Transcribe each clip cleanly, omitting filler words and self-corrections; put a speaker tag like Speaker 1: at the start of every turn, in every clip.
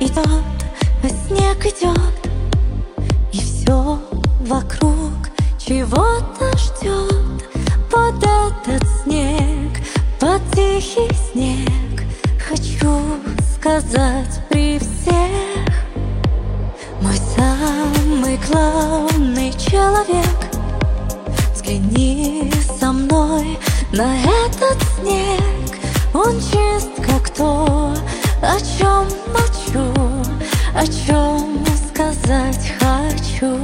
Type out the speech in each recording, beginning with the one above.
Speaker 1: идет, а снег идет, и все вокруг чего-то ждет. Под этот снег, под тихий снег, хочу сказать при всех: мой самый главный человек, взгляни со мной на этот снег. Он чист, как то, о чем молчу, о чем сказать хочу.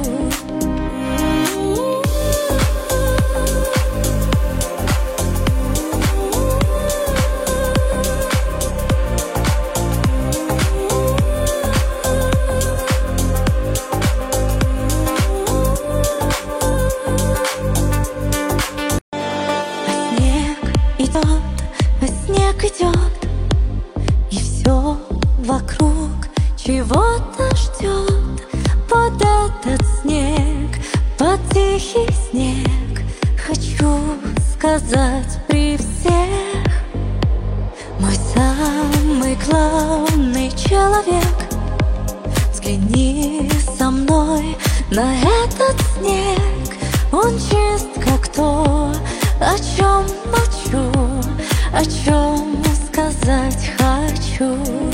Speaker 1: Снег идет, и все вокруг чего-то ждет. Под этот снег, под тихий снег, хочу сказать при всех: мой самый главный человек, взгляни со мной на этот снег. Он чист, как то, о чем молчу, о чем сказать хочу.